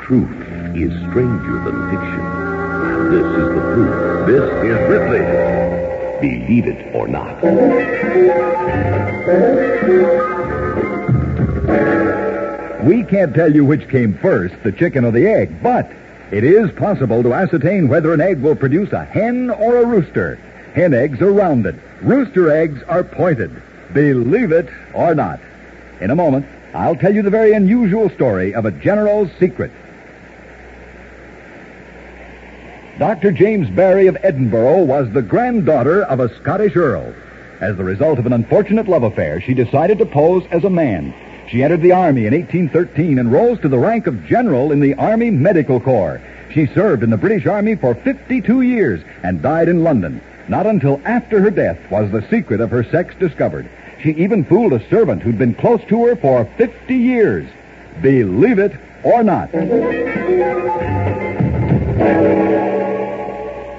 Truth is stranger than fiction. This is the proof. This is Ripley. Believe it or not. We can't tell you which came first, the chicken or the egg, but it is possible to ascertain whether an egg will produce a hen or a rooster. Hen eggs are rounded. Rooster eggs are pointed. Believe it or not. In a moment, I'll tell you the very unusual story of a general's secret. Dr. James Barry of Edinburgh was the granddaughter of a Scottish earl. As the result of an unfortunate love affair, she decided to pose as a man. She entered the Army in 1813 and rose to the rank of general in the Army Medical Corps. She served in the British Army for 52 years and died in London. Not until after her death was the secret of her sex discovered. She even fooled a servant who'd been close to her for 50 years. Believe it or not.